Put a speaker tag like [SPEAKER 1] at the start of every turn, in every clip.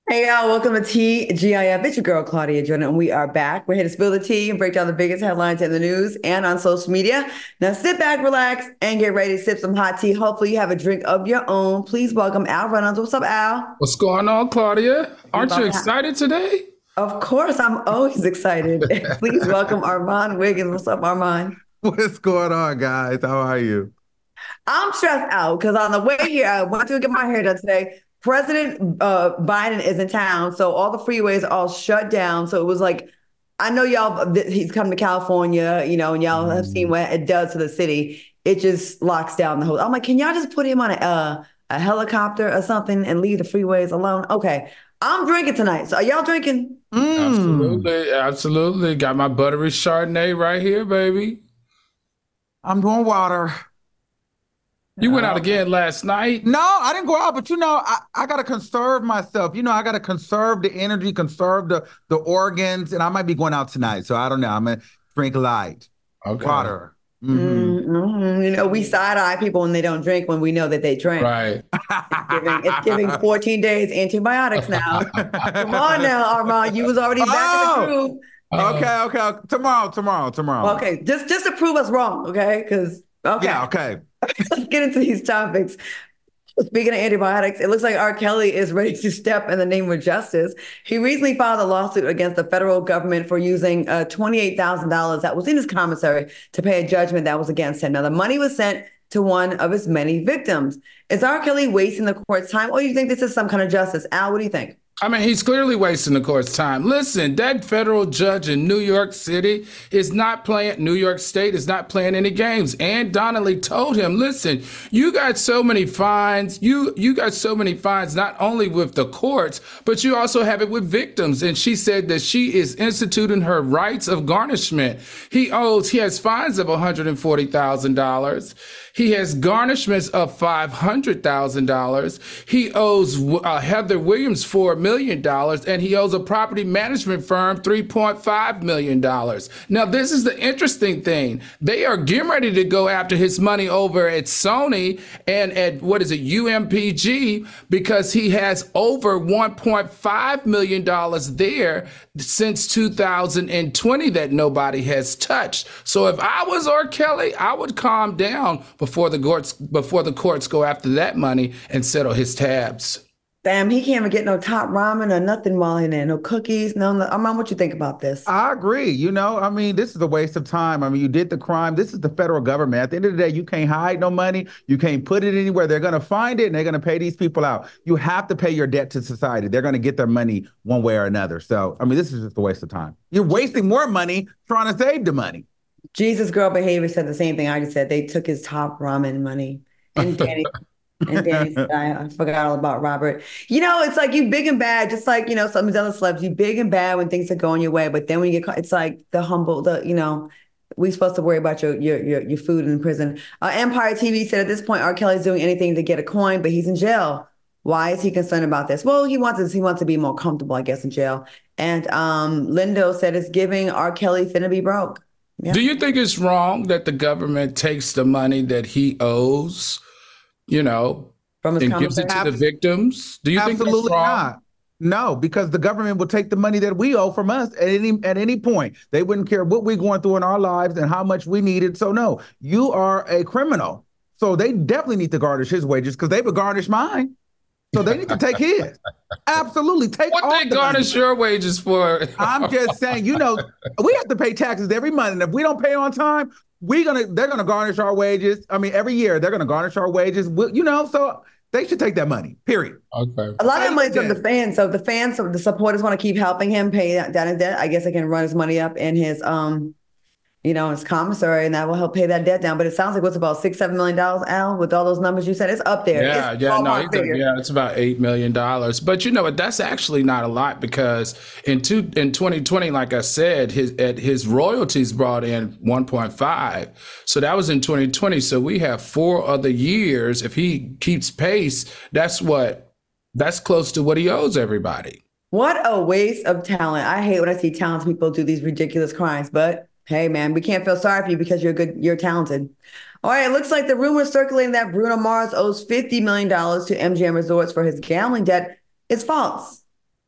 [SPEAKER 1] Hey y'all, welcome to TGIF. It's your girl Claudia Jordan, and we are back. We're here to spill the tea and break down the biggest headlines in the news and on social media. Now sit back, relax, and get ready to sip some hot tea. Hopefully, you have a drink of your own. Please welcome Al Reynolds. What's up, Al?
[SPEAKER 2] What's going on, Claudia?
[SPEAKER 1] We
[SPEAKER 2] Aren't you
[SPEAKER 1] about to have.
[SPEAKER 2] excited today?
[SPEAKER 1] Of course, I'm always excited. Please welcome Armand Wiggins. What's up, Armand?
[SPEAKER 3] What's going on, guys? How are you?
[SPEAKER 1] I'm stressed out because on the way here, I went to get my hair done today. President Biden is in town, so all the freeways are all shut down. So it was like, I know y'all, he's come to California, and y'all have seen
[SPEAKER 3] Mm.
[SPEAKER 1] what it does to the city. It just locks down the whole. I'm like, can y'all just put him on a helicopter or something and leave the freeways alone? Okay, I'm drinking tonight. So are y'all drinking?
[SPEAKER 3] Mm.
[SPEAKER 2] Absolutely, absolutely. Got my buttery Chardonnay right here, baby.
[SPEAKER 3] I'm doing water.
[SPEAKER 2] You went out
[SPEAKER 3] Yeah.
[SPEAKER 2] again last night.
[SPEAKER 3] No, I didn't go out, but I gotta conserve myself. I gotta conserve the energy, conserve the organs, and I might be going out tonight. So I don't know. I'm gonna drink light.
[SPEAKER 2] Okay.
[SPEAKER 3] Water. Hmm.
[SPEAKER 1] We side eye people when they don't drink when we know that they drink.
[SPEAKER 2] Right.
[SPEAKER 1] It's giving 14 days antibiotics now. Come on now, Armand. You was already back in the
[SPEAKER 3] Oh,
[SPEAKER 1] groove.
[SPEAKER 3] okay. Tomorrow.
[SPEAKER 1] Okay, just to prove us wrong, okay? Because okay,
[SPEAKER 3] Yeah, okay.
[SPEAKER 1] let's get into these topics. Speaking of antibiotics, it looks like R. Kelly is ready to step in the name of justice. He recently filed a lawsuit against the federal government for using $28,000 that was in his commissary to pay a judgment that was against him. Now, the money was sent to one of his many victims. Is R. Kelly wasting the court's time, or do you think this is some kind of justice? Al, what do you think?
[SPEAKER 2] I mean, he's clearly wasting the court's time. Listen, that federal judge in New York City is not playing, New York State is not playing any games. Ann Donnelly told him, listen, you got so many fines. You got so many fines, not only with the courts, but you also have it with victims. And she said that she is instituting her rights of garnishment. He has fines of $140,000. He has garnishments of $500,000. He owes Heather Williams $4 million, and he owes a property management firm $3.5 million. Now, this is the interesting thing. They are getting ready to go after his money over at Sony and at UMPG, because he has over $1.5 million there since 2020 that nobody has touched. So if I was R. Kelly, I would calm down before the courts go after that money and settle his tabs.
[SPEAKER 1] Damn, he can't even get no top ramen or nothing while in there. No cookies. No. Armand, what you think about this?
[SPEAKER 3] I agree. This is a waste of time. You did the crime. This is the federal government. At the end of the day, you can't hide no money. You can't put it anywhere. They're going to find it and they're going to pay these people out. You have to pay your debt to society. They're going to get their money one way or another. So, this is just a waste of time. You're wasting more money trying to save the money.
[SPEAKER 1] Jesus Girl Behavior said the same thing I just said. They took his top ramen money. And Danny said, I forgot all about Robert. It's like you big and bad, just like, some of these other celebs, you big and bad when things are going your way. But then when you get caught, it's like we supposed to worry about your food in prison. Empire TV said at this point, R. Kelly's doing anything to get a coin, but he's in jail. Why is he concerned about this? Well, he wants to be more comfortable, I guess, in jail. And Lindo said it's giving R. Kelly finna be broke. Yeah.
[SPEAKER 2] Do you think it's wrong that the government takes the money that he owes, you know,
[SPEAKER 1] From his
[SPEAKER 2] and gives it to the victims? Do you think that's
[SPEAKER 3] Absolutely
[SPEAKER 2] wrong?
[SPEAKER 3] not. No, because the government will take the money that we owe from us at any point. They wouldn't care what we're going through in our lives and how much we need it. So no, you are a criminal. So they definitely need to garnish his wages because they would garnish mine. So they need to take his. Absolutely. Take
[SPEAKER 2] What
[SPEAKER 3] all
[SPEAKER 2] they
[SPEAKER 3] the money.
[SPEAKER 2] garnish your wages for?
[SPEAKER 3] I'm just saying, we have to pay taxes every month. And if we don't pay on time, they're gonna garnish our wages. Every year they're gonna garnish our wages. So they should take that money. Period.
[SPEAKER 2] Okay.
[SPEAKER 1] A lot of that money's from the fans. So the supporters want to keep helping him pay down his debt. I guess they can run his money up in his commissary, and that will help pay that debt down. But it sounds like what's about $6-7 million, Al, with all those numbers you said. It's up there.
[SPEAKER 2] Yeah,
[SPEAKER 1] It's
[SPEAKER 2] yeah, no,
[SPEAKER 1] ballpark figure.
[SPEAKER 2] it's about $8 million. But you know what? That's actually not a lot because in 2020, like I said, his royalties brought in 1.5. So that was in 2020. So we have 4 other years. If he keeps pace, that's close to what he owes everybody.
[SPEAKER 1] What a waste of talent. I hate when I see talented people do these ridiculous crimes, but hey, man, we can't feel sorry for you because you're talented. All right, it looks like the rumor circulating that Bruno Mars owes $50 million to MGM Resorts for his gambling debt is false.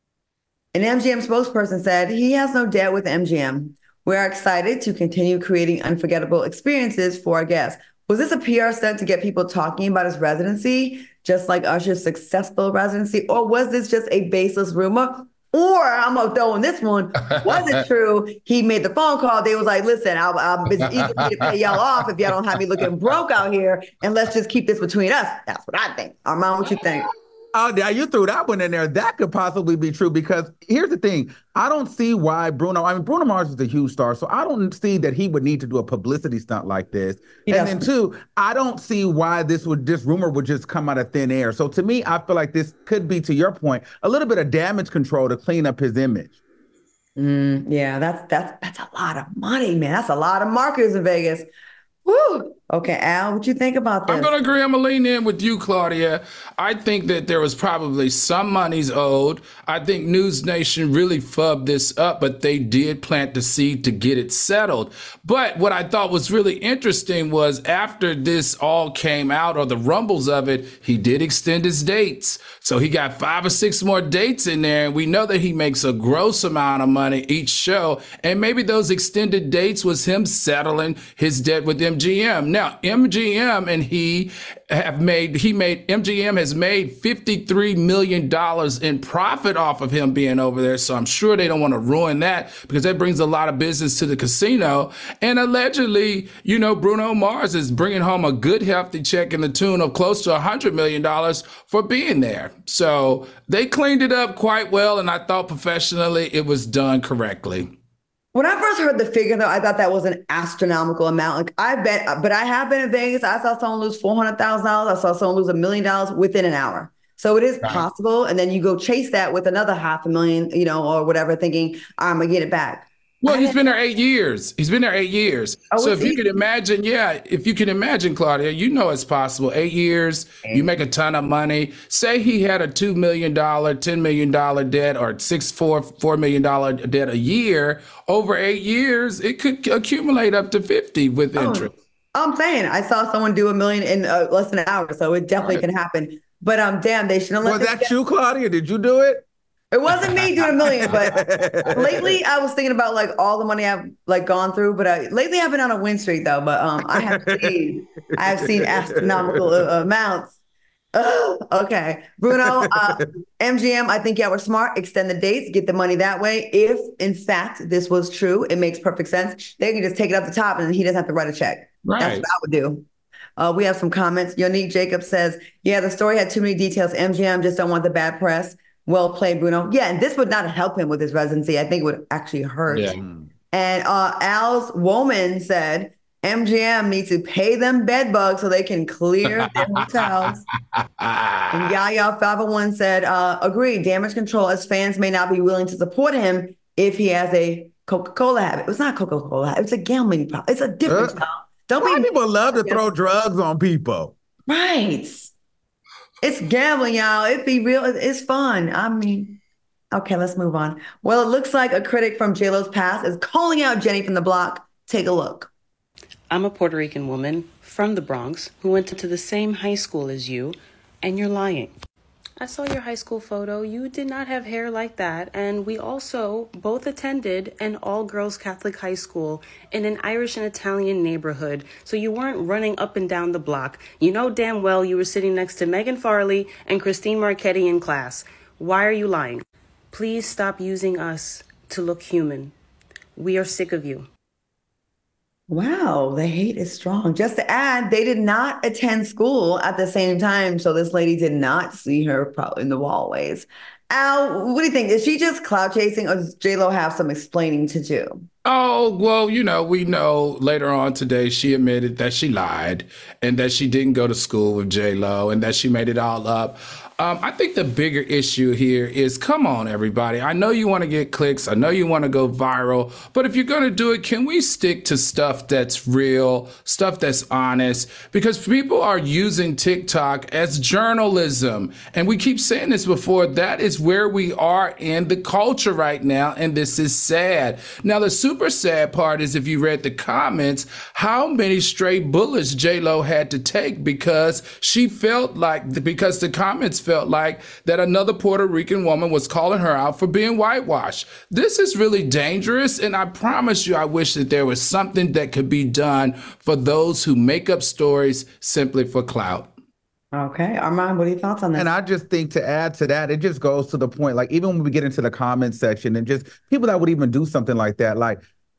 [SPEAKER 1] An MGM spokesperson said he has no debt with MGM. We are excited to continue creating unforgettable experiences for our guests. Was this a PR stunt to get people talking about his residency, just like Usher's successful residency? Or was this just a baseless rumor? Or I'm going to throw in this one. Was it true? He made the phone call. They was like, listen, it's easy for me to pay y'all off if y'all don't have me looking broke out here. And let's just keep this between us. That's what I think. Armand, what you think?
[SPEAKER 3] Oh, yeah, you threw that one in there. That could possibly be true because here's the thing. I don't see why Bruno Mars is a huge star, so I don't see that he would need to do a publicity stunt like this. And then two, I don't see why this rumor would just come out of thin air. So to me, I feel like this could be, to your point, a little bit of damage control to clean up his image.
[SPEAKER 1] Yeah, that's a lot of money, man. That's a lot of marketers in Vegas. Woo. Okay, Al, what you think about this?
[SPEAKER 2] I'm going to agree. I'm going to lean in with you, Claudia. I think that there was probably some monies owed. I think News Nation really fubbed this up, but they did plant the seed to get it settled. But what I thought was really interesting was after this all came out, or the rumbles of it, he did extend his dates. So he got 5 or 6 more dates in there. And we know that he makes a gross amount of money each show. And maybe those extended dates was him settling his debt with MGM. Now, MGM and MGM has made $53 million in profit off of him being over there. So I'm sure they don't want to ruin that because that brings a lot of business to the casino. And allegedly, Bruno Mars is bringing home a good, healthy check in the tune of close to $100 million for being there. So they cleaned it up quite well. And I thought professionally it was done correctly.
[SPEAKER 1] When I first heard the figure, though, I thought that was an astronomical amount. I have been in Vegas. I saw someone lose $400,000. I saw someone lose $1 million within an hour. So it is possible. And then you go chase that with another $500,000, or whatever, thinking, I'm going to get it back.
[SPEAKER 2] Well, he's been there 8 years. He's been there 8 years. So if you can imagine, Claudia, it's possible. 8 years, you make a ton of money. Say he had a $2 million, $10 million debt or $4 million debt a year. Over 8 years, it could accumulate up to 50 with interest.
[SPEAKER 1] I'm saying I saw someone do $1 million in less than an hour. So it definitely can happen. But damn, they shouldn't let.
[SPEAKER 3] Was that you, Claudia? Did you do it?
[SPEAKER 1] It wasn't me doing $1 million, but lately I was thinking about all the money I've gone through. But lately I've been on a win streak though. But I have seen astronomical amounts. Okay, Bruno, MGM. I think y'all were smart. Extend the dates, get the money that way. If in fact this was true, it makes perfect sense. They can just take it off the top, and he doesn't have to write a check. Right. That's what I would do. We have some comments. Yonique Jacob says, "Yeah, the story had too many details. MGM just don't want the bad press." Well played, Bruno. Yeah, and this would not help him with his residency. I think it would actually hurt. Yeah. And Al's woman said, MGM needs to pay them bed bugs so they can clear their hotels. And Yaya 501 said, agreed, damage control, as fans may not be willing to support him if he has a Coca-Cola habit. It's not Coca-Cola. It's a gambling problem. It's a different style.
[SPEAKER 3] People love to throw drugs on people.
[SPEAKER 1] Right. It's gambling, y'all. It be real. It's fun. I mean, okay, let's move on. Well, it looks like a critic from J-Lo's past is calling out Jenny from the block. Take a look.
[SPEAKER 4] I'm a Puerto Rican woman from the Bronx who went to the same high school as you, and you're lying. I saw your high school photo. You did not have hair like that, and we also both attended an all-girls Catholic high school in an Irish and Italian neighborhood, so you weren't running up and down the block. You know damn well you were sitting next to Megan Farley and Christine Marchetti in class. Why are you lying? Please stop using us to look human. We are sick of you.
[SPEAKER 1] Wow, the hate is strong. Just to add, they did not attend school at the same time, so this lady did not see her probably in the hallways. Al, what do you think? Is she just clout chasing, or does J-Lo have some explaining to do?
[SPEAKER 2] Oh, well, we know later on today she admitted that she lied and that she didn't go to school with J-Lo and that she made it all up. I think the bigger issue here is, come on, everybody. I know you want to get clicks. I know you want to go viral. But if you're going to do it, can we stick to stuff that's real, stuff that's honest? Because people are using TikTok as journalism. And we keep saying this before. That is where we are in the culture right now. And this is sad. Now, the super sad part is, if you read the comments, how many stray bullets J-Lo had to take because she felt like, because the comments felt felt like that another Puerto Rican woman was calling her out for being whitewashed. This is really dangerous, and I promise you, I wish that there was something that could be done for those who make up stories simply for clout.
[SPEAKER 1] Okay, Armand, what are your thoughts on this?
[SPEAKER 3] And I just think to add to that, it just goes to the point, like even when we get into the comment section and just people that would even do something like that, like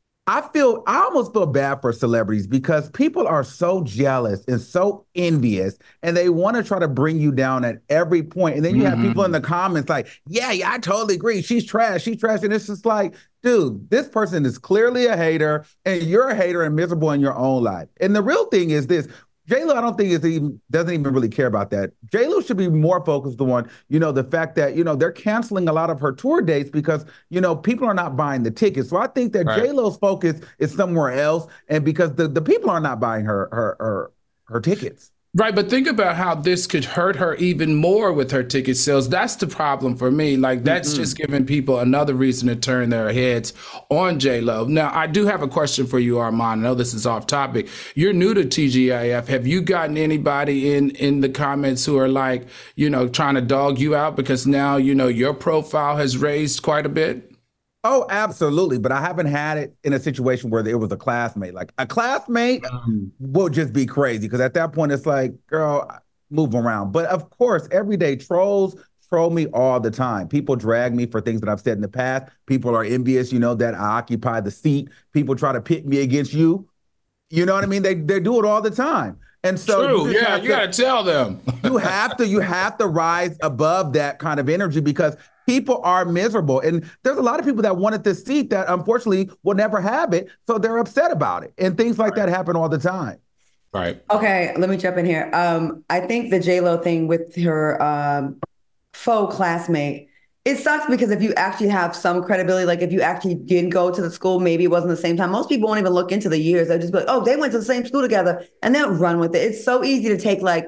[SPEAKER 3] I almost feel bad for celebrities because people are so jealous and so envious and they want to try to bring you down at every point. And then you have people in the comments like, yeah, I totally agree. She's trash. And it's just like, dude, this person is clearly a hater and you're a hater and miserable in your own life. And the real thing is this. J-Lo, I don't think doesn't even really care about that. J-Lo should be more focused on, the fact that, they're canceling a lot of her tour dates because, people are not buying the tickets. So I think that J-Lo's focus is somewhere else. And because the people are not buying her tickets.
[SPEAKER 2] Right, but think about how this could hurt her even more with her ticket sales. That's the problem for me. Like, that's just giving people another reason to turn their heads on J-Lo. Now, I do have a question for you, Armand. I know this is off topic. You're new to TGIF. Have you gotten anybody in the comments who are like, trying to dog you out because now, your profile has raised quite a bit?
[SPEAKER 3] Oh, absolutely. But I haven't had it in a situation where it was a classmate. Like a classmate will just be crazy because at that point, it's like, girl, move around. But of course, everyday trolls troll me all the time. People drag me for things that I've said in the past. People are envious, that I occupy the seat. People try to pit me against you. You know what I mean? They do it all the time. And so
[SPEAKER 2] true, you got to tell them.
[SPEAKER 3] you have to rise above that kind of energy because people are miserable. And there's a lot of people that wanted this seat that unfortunately will never have it. So they're upset about it. And things like that happen all the time.
[SPEAKER 2] Right.
[SPEAKER 1] Okay, let me jump in here. I think the J-Lo thing with her faux classmate, it sucks because if you actually have some credibility, like if you actually did go to the school, maybe it wasn't the same time. Most people won't even look into the years. They'll just be like, oh, they went to the same school together, and they'll run with it. It's so easy to take like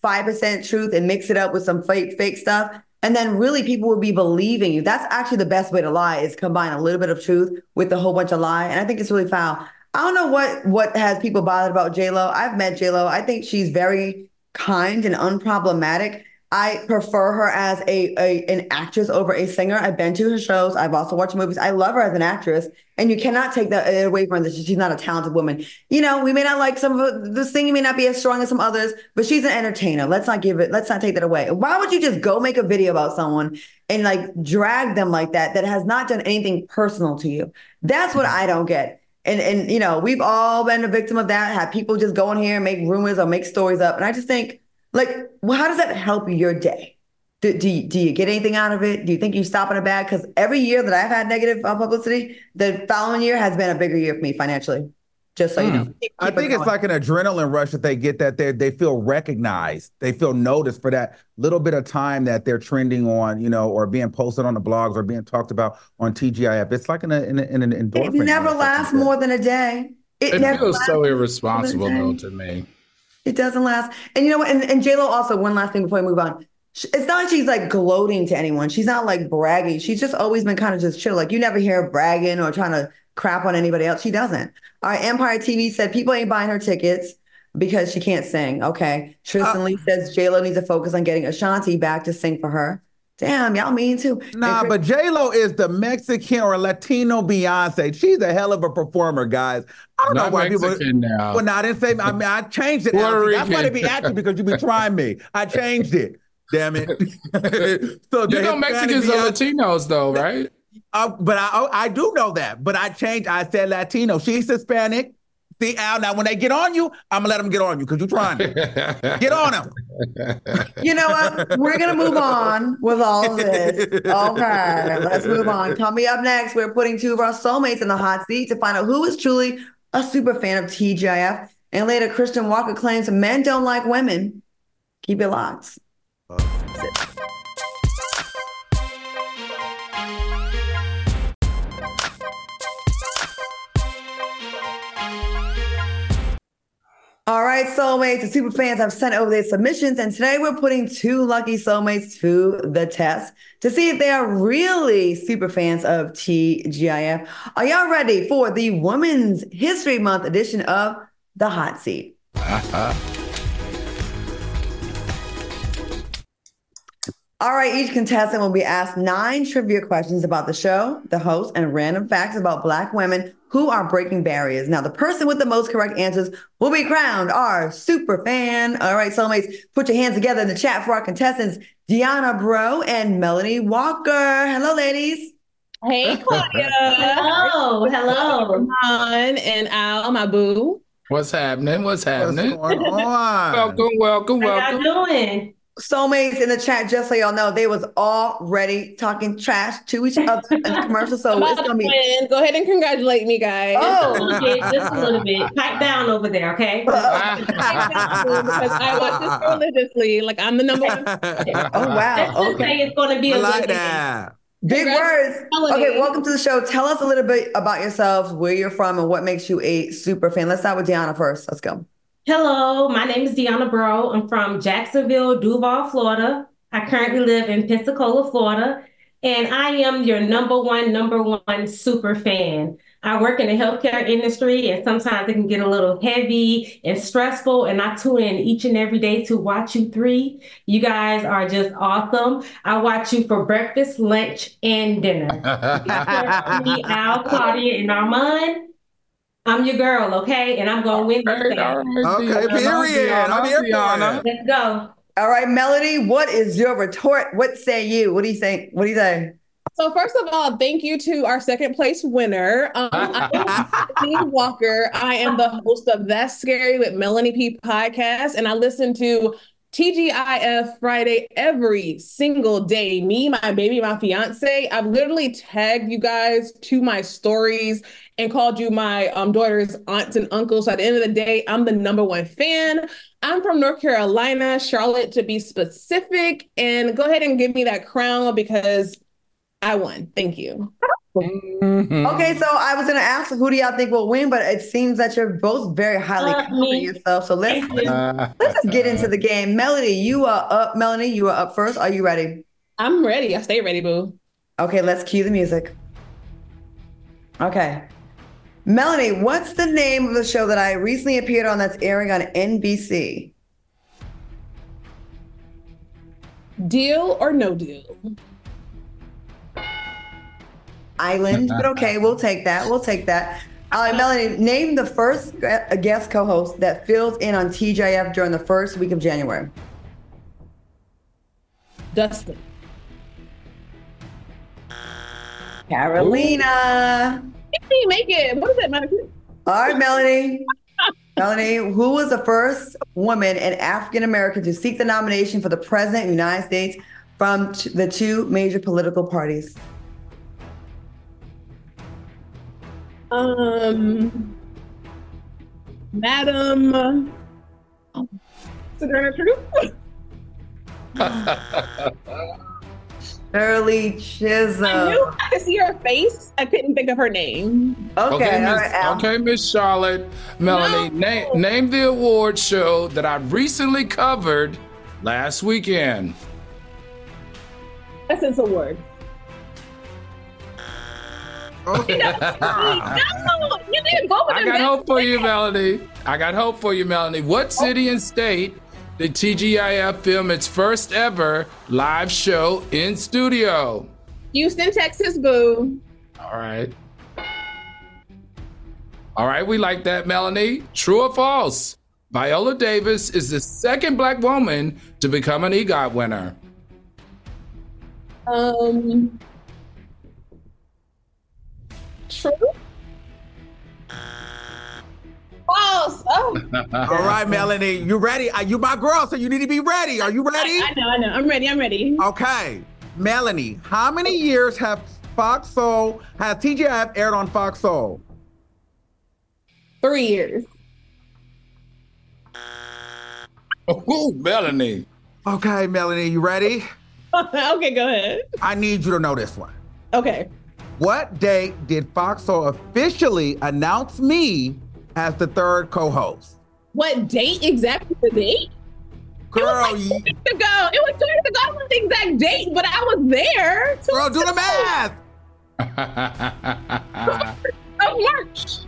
[SPEAKER 1] 5% truth and mix it up with some fake stuff. And then really people will be believing you. That's actually the best way to lie is combine a little bit of truth with a whole bunch of lie. And I think it's really foul. I don't know what has people bothered about J-Lo. I've met J-Lo. I think she's very kind and unproblematic. I prefer her as an actress over a singer. I've been to her shows. I've also watched movies. I love her as an actress. And you cannot take that away from her that she's not a talented woman. We may not like some of her, the singing may not be as strong as some others, but she's an entertainer. Let's not take that away. Why would you just go make a video about someone and like drag them like that has not done anything personal to you? That's what I don't get. And we've all been a victim of that, have people just go in here and make rumors or make stories up. And I just think, like, well, how does that help your day? Do you get anything out of it? Do you think you stop in a bag? Because every year that I've had negative publicity, the following year has been a bigger year for me financially. Just so you know.
[SPEAKER 3] I think it's like an adrenaline rush that they get, that they feel recognized. They feel noticed for that little bit of time that they're trending on, or being posted on the blogs or being talked about on TGIF. It's like an endorphin.
[SPEAKER 1] It never lasts more than a day.
[SPEAKER 2] It feels so irresponsible, though, to me.
[SPEAKER 1] It doesn't last. And you know what? And J-Lo also, one last thing before we move on. It's not like she's like gloating to anyone. She's not like bragging. She's just always been kind of just chill. Like you never hear her bragging or trying to crap on anybody else. She doesn't. Our Empire TV said people ain't buying her tickets because she can't sing. Okay. Tristan Lee says J-Lo needs to focus on getting Ashanti back to sing for her. Damn, y'all mean too.
[SPEAKER 3] Nah, but J-Lo is the Mexican or Latino Beyonce. She's a hell of a performer, guys. I don't know why
[SPEAKER 2] Mexican
[SPEAKER 3] people.
[SPEAKER 2] now.
[SPEAKER 3] Well, I didn't say. I mean, I changed it. That's why they be at you because you be trying me. I changed it. Damn it. So
[SPEAKER 2] Mexicans are Latinos, though, right?
[SPEAKER 3] But I do know that. But I changed. I said Latino. She's Hispanic. See, Al, now when they get on you, I'm going to let them get on you because you're trying to. Get on them.
[SPEAKER 1] You know what? We're going to move on with all of this. Okay, let's move on. Coming up next, we're putting two of our soulmates in the hot seat to find out who is truly a super fan of TGIF. And later, Christian Walker claims men don't like women. Keep it locked. All right, soulmates and super fans have sent over their submissions, and today we're putting two lucky soulmates to the test to see if they are really super fans of TGIF. Are y'all ready for the Women's History Month edition of The Hot Seat? All right, each contestant will be asked 9 trivia questions about the show, the host, and random facts about Black women who are breaking barriers. Now, the person with the most correct answers will be crowned our super fan. All right, soulmates, put your hands together in the chat for our contestants, Deanna Bro and Melanie Walker. Hello, ladies.
[SPEAKER 5] Hey, Claudia.
[SPEAKER 6] Hello.
[SPEAKER 5] On and Al, my boo.
[SPEAKER 2] What's happening? What's happening?
[SPEAKER 3] What's going on?
[SPEAKER 2] Welcome.
[SPEAKER 6] How y'all doing?
[SPEAKER 1] Soulmates in the chat, just so y'all know, they was already talking trash to each other in the commercial. So it's gonna be.
[SPEAKER 5] Go ahead and congratulate me, guys.
[SPEAKER 6] Just a little bit. Pipe down over there, okay?
[SPEAKER 5] Because I watch this religiously. Like I'm the number one.
[SPEAKER 1] Oh wow!
[SPEAKER 6] Let's just say it's going to be a
[SPEAKER 3] like
[SPEAKER 6] good day.
[SPEAKER 3] that.
[SPEAKER 1] Big words.
[SPEAKER 5] Melanie.
[SPEAKER 1] Okay, welcome to the show. Tell us a little bit about yourselves, where you're from, and what makes you a super fan. Let's start with Deanna first. Let's go.
[SPEAKER 6] Hello, my name is Deanna Bro. I'm from Jacksonville, Duval, Florida. I currently live in Pensacola, Florida, and I am your number one super fan. I work in the healthcare industry, and sometimes it can get a little heavy and stressful, and I tune in each and every day to watch you three. You guys are just awesome. I watch you for breakfast, lunch, and dinner. Me, Al, Claudia, and Armand. I'm your girl, okay? And I'm going to win this thing.
[SPEAKER 3] Okay, period. I'm here for it.
[SPEAKER 6] Let's go.
[SPEAKER 1] All right, Melody, what is your retort? What say you? What do you think? What do you say?
[SPEAKER 5] So first of all, thank you to our second place winner. I am Melanie Walker. I am the host of That's Scary with Melanie P podcast, and I listen to TGIF Friday every single day. Me, my baby, my fiance. I've literally tagged you guys to my stories and called you my daughter's aunts and uncles. So at the end of the day, I'm the number one fan. I'm from North Carolina, Charlotte to be specific. And go ahead and give me that crown because I won. Thank you.
[SPEAKER 2] Mm-hmm.
[SPEAKER 1] Okay, so I was going to ask, who do y'all think will win? But it seems that you're both very highly confident in yourself. So let's just get into the game. Melody, you are up. Melanie, you are up first. Are you ready?
[SPEAKER 5] I'm ready. I stay ready, boo.
[SPEAKER 1] Okay, let's cue the music. Okay. Melanie, what's the name of the show that I recently appeared on that's airing on NBC?
[SPEAKER 5] Deal or no deal?
[SPEAKER 1] Island, but okay, we'll take that. We'll take that. All right, Melanie, name the first guest co-host that fills in on TGIF during the first week of January.
[SPEAKER 5] Dustin.
[SPEAKER 1] Carolina.
[SPEAKER 5] If you make it, what does that matter?
[SPEAKER 1] All right, Melanie. Melanie, who was the first woman and African American to seek the nomination for the president of the United States from the 2 major political parties?
[SPEAKER 5] Madam Sojourner Truth.
[SPEAKER 1] Shirley Chisholm.
[SPEAKER 5] I knew I could see her face. I couldn't think of her name.
[SPEAKER 1] Okay, all right, Al.
[SPEAKER 2] Okay, Miss Charlotte, Melanie, name the award show that I recently covered last weekend.
[SPEAKER 5] Essence Award.
[SPEAKER 3] Okay.
[SPEAKER 5] No, you didn't go with
[SPEAKER 2] I got hope for you, Melanie. I got hope for you, Melanie. What city and state did TGIF film its first ever live show in studio?
[SPEAKER 5] Houston, Texas, boo.
[SPEAKER 2] All right. All right, we like that, Melanie. True or false? Viola Davis is the second Black woman to become an EGOT winner.
[SPEAKER 5] True. False. Oh.
[SPEAKER 3] All right, Melanie, you ready? You my girl, so you need to be ready. Are you ready?
[SPEAKER 5] I know. I'm ready.
[SPEAKER 3] Okay. Melanie, how many years has TGIF aired on Fox Soul?
[SPEAKER 5] 3 years.
[SPEAKER 2] Oh, Melanie.
[SPEAKER 3] Okay, Melanie, you ready?
[SPEAKER 5] Okay, go ahead.
[SPEAKER 3] I need you to know this one.
[SPEAKER 5] Okay.
[SPEAKER 3] What date did Fox Soul officially announce me as the third co-host?
[SPEAKER 5] What date exactly? The date?
[SPEAKER 3] Girl,
[SPEAKER 5] It was 2 years ago. It was 2 years ago. I don't know the exact date, but I was there.
[SPEAKER 3] girl, do the math.
[SPEAKER 5] Of March.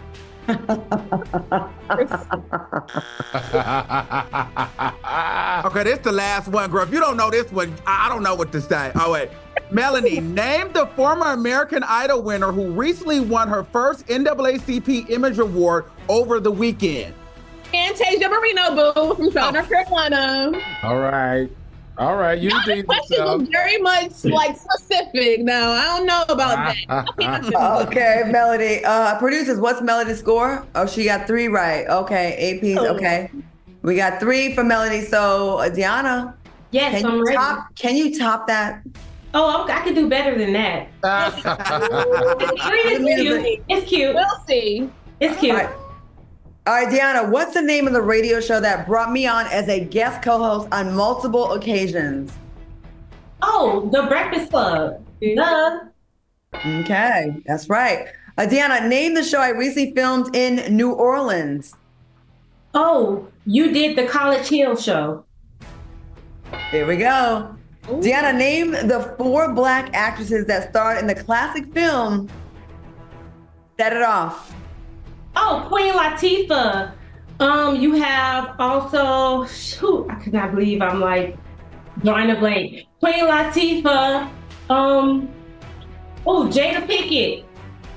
[SPEAKER 3] Okay, Okay, this is the last one, girl. If you don't know this one, I don't know what to say. Oh, wait. Melanie, name the former American Idol winner who recently won her first NAACP Image Award over the weekend.
[SPEAKER 5] Fantasia Barrino, boo, from Charlotte, North Carolina.
[SPEAKER 2] All right. All right. You
[SPEAKER 5] Y'all, the
[SPEAKER 2] did
[SPEAKER 5] question
[SPEAKER 2] so.
[SPEAKER 5] was very much like specific. Now, I don't know about that.
[SPEAKER 1] Okay, Melody. Producers, what's Melody's score? Oh, she got 3 right. Okay, APs. Okay. We got 3 for Melody. So, Deanna.
[SPEAKER 6] Yes,
[SPEAKER 1] Can
[SPEAKER 6] I'm
[SPEAKER 1] you
[SPEAKER 6] ready.
[SPEAKER 1] can you top that?
[SPEAKER 6] Oh, I could do better than that. It's cute. It's cute.
[SPEAKER 5] We'll see.
[SPEAKER 6] It's cute.
[SPEAKER 1] All right, Deanna, what's the name of the radio show that brought me on as a guest co-host on multiple occasions?
[SPEAKER 6] Oh, The Breakfast Club. Duh.
[SPEAKER 1] Okay, that's right. Deanna, name the show I recently filmed in New Orleans.
[SPEAKER 6] Oh, you did the College Hill show.
[SPEAKER 1] There we go.
[SPEAKER 5] Ooh.
[SPEAKER 1] Deanna, name the 4 Black actresses that starred in the classic film Set It Off.
[SPEAKER 6] Oh, Queen Latifah. You have also, shoot, I cannot believe I'm like drawing a blank. Queen Latifah. Oh, Jada Pinkett.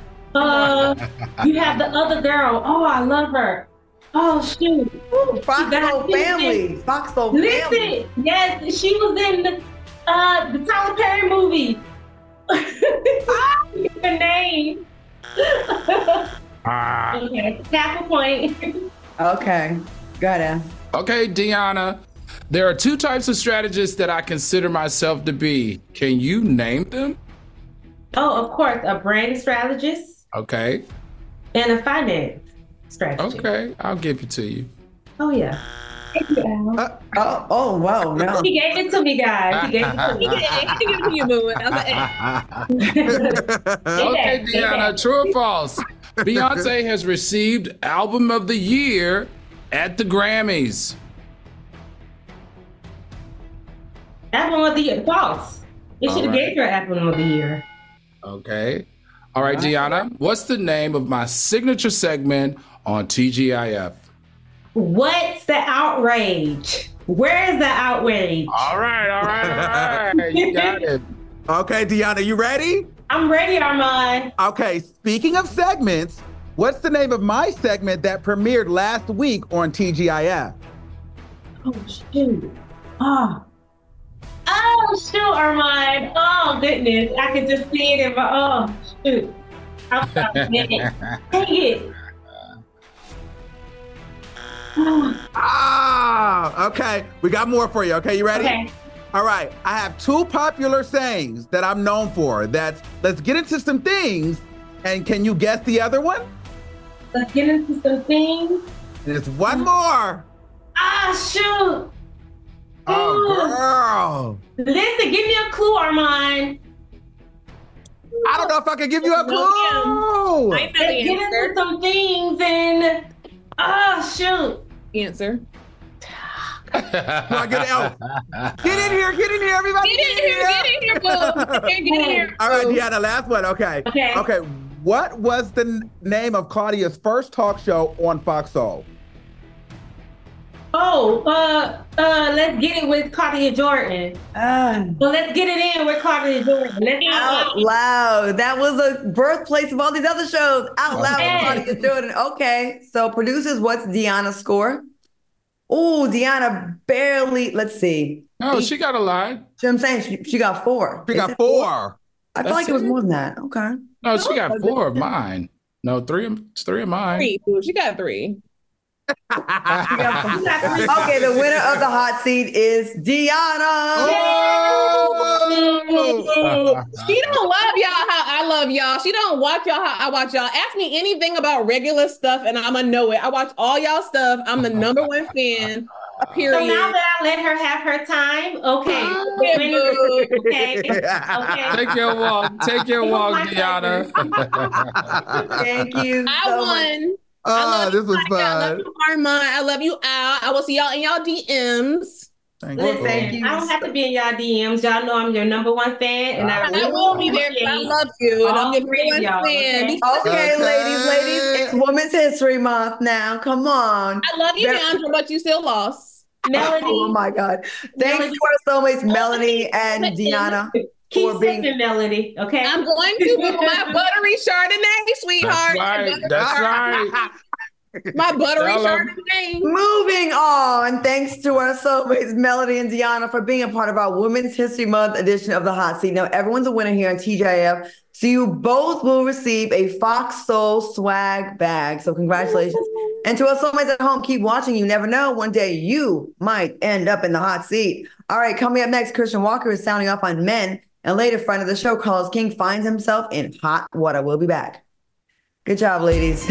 [SPEAKER 6] You have the other girl. Oh, I love her. Oh, shoot.
[SPEAKER 1] Foxhole Family. Foxhole Family.
[SPEAKER 6] Listen, yes, she was in the Tyler Perry movie. Her name. Okay, half a point.
[SPEAKER 1] Okay, got it.
[SPEAKER 2] Okay, Deanna. There are 2 types of strategists that I consider myself to be. Can you name them?
[SPEAKER 6] Oh, of course, a brand strategist
[SPEAKER 2] Okay.
[SPEAKER 6] and a finance strategist.
[SPEAKER 2] Okay, I'll give it to you.
[SPEAKER 6] Oh, yeah. Thank you, Al.
[SPEAKER 1] Oh, wow, no.
[SPEAKER 6] He gave it to me, guys. He gave it to me.
[SPEAKER 5] He give it to you, boo. I was like,
[SPEAKER 2] Okay, Deanna, true or false? Beyonce has received Album of the Year at the Grammys.
[SPEAKER 6] Album of the year. False. They should have
[SPEAKER 2] All right.
[SPEAKER 6] gave her album of the year.
[SPEAKER 2] Okay. All right, Deanna, what's the name of my signature segment on TGIF?
[SPEAKER 6] What's the outrage? Where is the outrage?
[SPEAKER 2] All right. You got it.
[SPEAKER 3] Okay, Deanna, you ready?
[SPEAKER 6] I'm ready, Armand.
[SPEAKER 3] Okay, speaking of segments, what's the name of my segment that premiered last week on TGIF?
[SPEAKER 6] Oh, shoot. Oh, shoot, Armand. Oh, goodness. I can just see it in my, oh, shoot. I'm sorry, man. Dang it.
[SPEAKER 3] Okay, we got more for you. Okay, you ready?
[SPEAKER 6] Okay.
[SPEAKER 3] All right, I have 2 popular sayings that I'm known for. That's let's get into some things, and can you guess the other one?
[SPEAKER 6] Let's get into some things.
[SPEAKER 3] There's one more.
[SPEAKER 6] Shoot.
[SPEAKER 3] Oh, girl.
[SPEAKER 6] Listen, give me a clue, Armand.
[SPEAKER 3] I don't know if I can give you a clue.
[SPEAKER 5] I know the
[SPEAKER 6] Let's get
[SPEAKER 5] answer.
[SPEAKER 6] into some things and, shoot.
[SPEAKER 5] Answer.
[SPEAKER 3] Come on, get out. Get in here, everybody.
[SPEAKER 5] Get in here, boo. Get in here,
[SPEAKER 3] All right,
[SPEAKER 5] boo.
[SPEAKER 3] Deanna, last one. Okay.
[SPEAKER 6] Okay.
[SPEAKER 3] What was the name of Claudia's first talk show on Fox Soul?
[SPEAKER 6] Let's get it with Claudia Jordan. Well, let's get it in with Claudia Jordan. Let's
[SPEAKER 1] Out Loud. That was the birthplace of all these other shows. Out Loud with Claudia Jordan. Okay, so producers, what's Deanna's score? Oh, Deanna barely, let's see.
[SPEAKER 2] Oh, she got a lie.
[SPEAKER 1] See what I'm saying? She got 4.
[SPEAKER 3] She
[SPEAKER 1] Is
[SPEAKER 3] got
[SPEAKER 1] it
[SPEAKER 3] 4.
[SPEAKER 1] I feel like it was more than that. Okay.
[SPEAKER 2] No, she got 4 of mine. No, 3 of mine.
[SPEAKER 5] 3, boo. She got 3.
[SPEAKER 1] Okay, the winner of the hot seat is Deanna.
[SPEAKER 5] She don't love y'all how I love y'all. She don't watch y'all how I watch y'all. Ask me anything about regular stuff and I'ma know it. I watch all y'all stuff. I'm the #1 fan. Period.
[SPEAKER 6] So now that I let her have her time, okay. Okay.
[SPEAKER 2] Take your walk, Deanna.
[SPEAKER 1] Thank you.
[SPEAKER 5] I won.
[SPEAKER 3] This was
[SPEAKER 5] I love
[SPEAKER 3] fun.
[SPEAKER 5] you, Armand. I love you, Al. I will see y'all in y'all DMs.
[SPEAKER 3] Thank
[SPEAKER 6] Listen,
[SPEAKER 1] Thank you.
[SPEAKER 6] I don't have to be in y'all DMs. Y'all know I'm your #1 fan, and
[SPEAKER 5] I will be there because I love you, and I'm your #1 fan.
[SPEAKER 6] Okay.
[SPEAKER 1] Okay, ladies, it's Women's History Month now. Come on.
[SPEAKER 5] I love you, Deandra, but you still lost.
[SPEAKER 6] Melody.
[SPEAKER 1] Oh my God. Thanks
[SPEAKER 6] Melody.
[SPEAKER 1] to our soulmates, Melanie and Deanna.
[SPEAKER 6] Keep sipping, Melody. Okay.
[SPEAKER 5] I'm going to with my buttery Chardonnay, sweetheart.
[SPEAKER 2] That's right.
[SPEAKER 5] My buttery
[SPEAKER 2] Tell 'em.
[SPEAKER 5] Chardonnay.
[SPEAKER 1] Moving on. Thanks to our soulmates, Melody and Deanna, for being a part of our Women's History Month edition of the Hot Seat. Now, everyone's a winner here on TJF. So you both will receive a Fox Soul swag bag. So congratulations. And to our soulmates at home, keep watching. You never know. One day you might end up in the hot seat. All right, coming up next, Christian Walker is sounding off on men. And later, friend of the show, Carlos King, finds himself in hot water. We'll be back. Good job, ladies.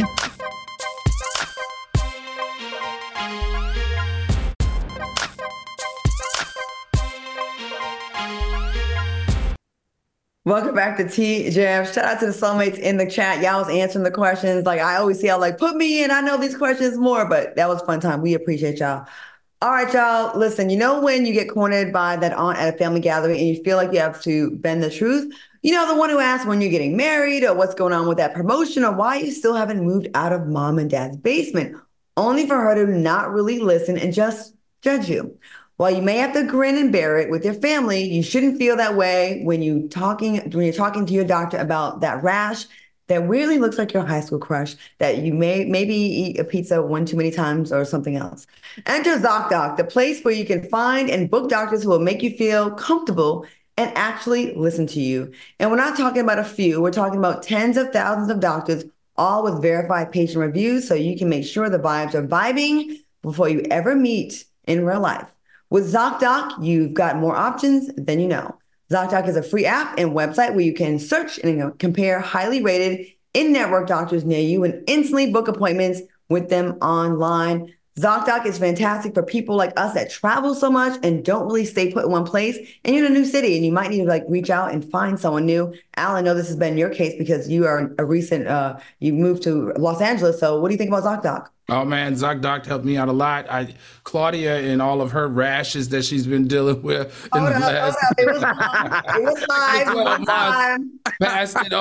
[SPEAKER 1] Welcome back to TJF. Shout out to the soulmates in the chat. Y'all was answering the questions. Like I always see, y'all like, put me in. I know these questions more, but that was a fun time. We appreciate y'all. All right, y'all. Listen, you know when you get cornered by that aunt at a family gathering and you feel like you have to bend the truth? You know, the one who asks when you're getting married or what's going on with that promotion or why you still haven't moved out of mom and dad's basement, only for her to not really listen and just judge you. While you may have to grin and bear it with your family, you shouldn't feel that way when you're talking to your doctor about that rash that weirdly looks like your high school crush that you maybe eat a pizza one too many times or something else. Enter ZocDoc, the place where you can find and book doctors who will make you feel comfortable and actually listen to you. And we're not talking about a few, we're talking about tens of thousands of doctors, all with verified patient reviews, so you can make sure the vibes are vibing before you ever meet in real life. With ZocDoc, you've got more options than you know. ZocDoc is a free app and website where you can search and compare highly rated in-network doctors near you and instantly book appointments with them online. ZocDoc is fantastic for people like us that travel so much and don't really stay put in one place, and you're in a new city and you might need to reach out and find someone new. Al, I know this has been your case because you are a recent, you moved to Los Angeles. So what do you think about ZocDoc?
[SPEAKER 2] Oh man, ZocDoc helped me out a lot. Claudia and all of her rashes that she's been dealing with in the last
[SPEAKER 1] It was live. One time.
[SPEAKER 2] Passed it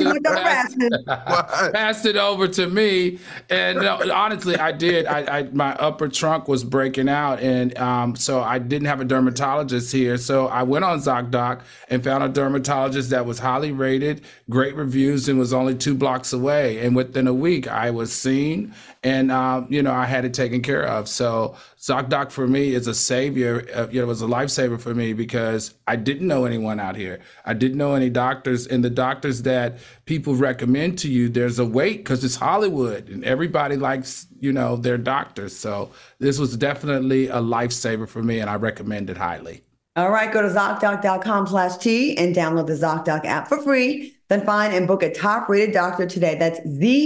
[SPEAKER 2] over to me, and honestly, I did. My upper trunk was breaking out, and so I didn't have a dermatologist here. So I went on ZocDoc and found a dermatologist that was highly rated, great reviews, and was only 2 blocks away. And within a week, I was seen. And, I had it taken care of. So ZocDoc for me is a savior. It was a lifesaver for me because I didn't know anyone out here. I didn't know any doctors. And the doctors that people recommend to you, there's a wait because it's Hollywood and everybody likes, their doctors. So this was definitely a lifesaver for me and I recommend it highly.
[SPEAKER 1] All right, go to ZocDoc.com/T and download the ZocDoc app for free. Then find and book a top-rated doctor today. That's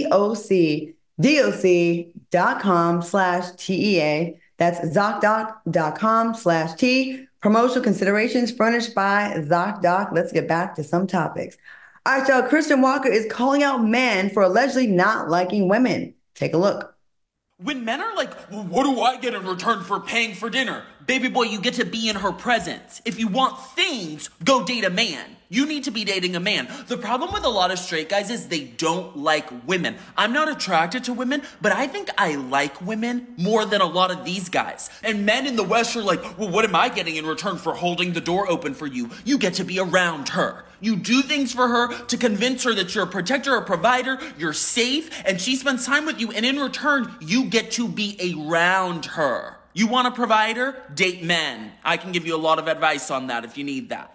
[SPEAKER 1] ZocDoc.com/TEA. That's ZocDoc.com/T. Promotional considerations furnished by ZocDoc. Let's get back to some topics. All right, y'all. Christian Walker is calling out men for allegedly not liking women. Take a look.
[SPEAKER 7] When men are like, well, what do I get in return for paying for dinner? Baby boy, you get to be in her presence. If you want things, go date a man. You need to be dating a man. The problem with a lot of straight guys is they don't like women. I'm not attracted to women, but I think I like women more than a lot of these guys. And men in the West are like, well, what am I getting in return for holding the door open for you? You get to be around her. You do things for her to convince her that you're a protector, a provider, you're safe, and she spends time with you, and in return, you get to be around her. You want a provider? Date men. I can give you a lot of advice on that if you need that.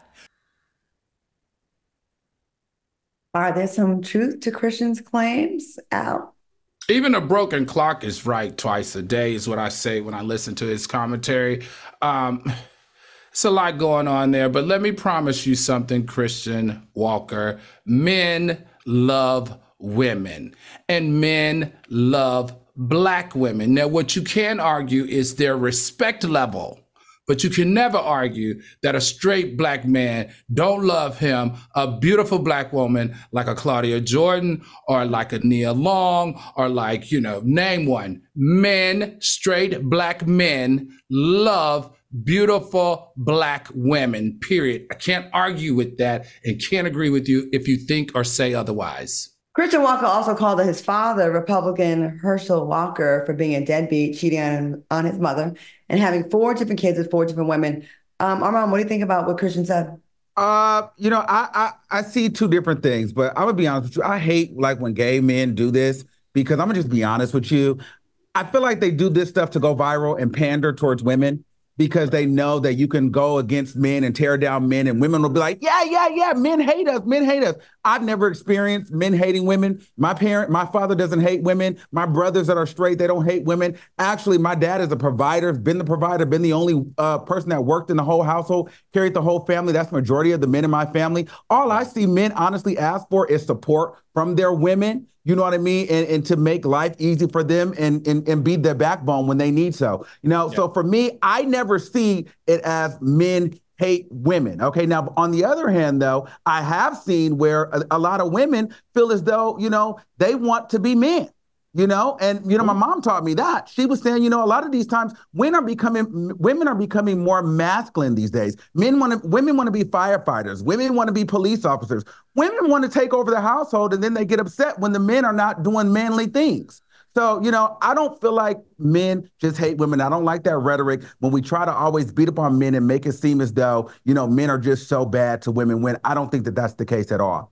[SPEAKER 1] Are there some truth to Christian's claims, Al?
[SPEAKER 2] Even a broken clock is right twice a day is what I say when I listen to his commentary. It's a lot going on there, but let me promise you something, Christian Walker. Men love women, and men love Black women. Now, what you can argue is their respect level, but you can never argue that a straight Black man don't love him, a beautiful Black woman like a Claudia Jordan or like a Nia Long or like, name one. Men, straight Black men love beautiful Black women, period. I can't argue with that and can't agree with you if you think or say otherwise.
[SPEAKER 1] Christian Walker also called his father, Republican Herschel Walker, for being a deadbeat, cheating on his mother, and having 4 different kids with 4 different women. Armand, what do you think about what Christian said?
[SPEAKER 3] I see two different things, but I'm gonna be honest with you. I hate like when gay men do this because I'm gonna just be honest with you. I feel like they do this stuff to go viral and pander towards women because they know that you can go against men and tear down men, and women will be like, yeah, men hate us, men hate us. I've never experienced men hating women. My father doesn't hate women. My brothers that are straight, they don't hate women. Actually, my dad is a provider, been the provider, been the only person that worked in the whole household, carried the whole family. That's the majority of the men in my family. All I see men honestly ask for is support from their women. You know what I mean? And to make life easy for them and be their backbone when they need so. So for me, I never see it as men hate women. Okay. Now, on the other hand, though, I have seen where a lot of women feel as though, they want to be men. My mom taught me that. She was saying, a lot of these times women are becoming more masculine these days. Women want to be firefighters. Women want to be police officers. Women want to take over the household, and then they get upset when the men are not doing manly things. So, I don't feel like men just hate women. I don't like that rhetoric when we try to always beat up on men and make it seem as though, men are just so bad to women, when I don't think that that's the case at all.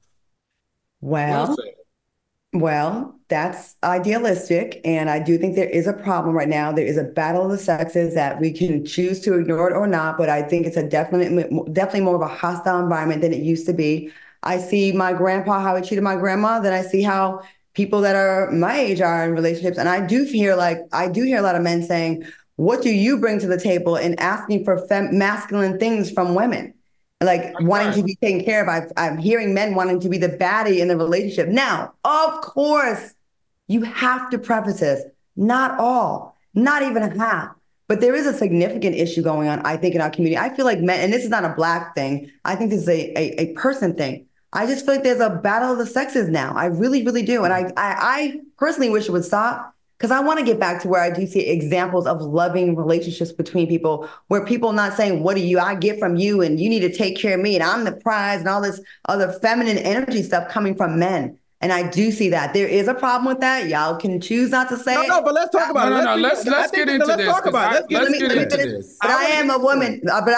[SPEAKER 1] Well, that's idealistic, and I do think there is a problem right now. There is a battle of the sexes that we can choose to ignore it or not, but I think it's definitely more of a hostile environment than it used to be. I see my grandpa, how he treated my grandma, then I see how people that are my age are in relationships, and I do hear a lot of men saying, "What do you bring to the table?" and asking for masculine things from women. Like wanting to be taken care of. I'm hearing men wanting to be the baddie in the relationship. Now, of course, you have to preface this. Not all, not even a half. But there is a significant issue going on, I think, in our community. I feel like men, and this is not a Black thing, I think this is a person thing. I just feel like there's a battle of the sexes now. I really, really do. And I personally wish it would stop, because I want to get back to where I do see examples of loving relationships between people, where people are not saying, what do I get from you? And you need to take care of me. And I'm the prize, and all this other feminine energy stuff coming from men. And I do see that. There is a problem with that. Y'all can choose not to say it.
[SPEAKER 3] No, but let's talk about it.
[SPEAKER 2] Let's get into this. Let's get into this.
[SPEAKER 1] But I am a woman.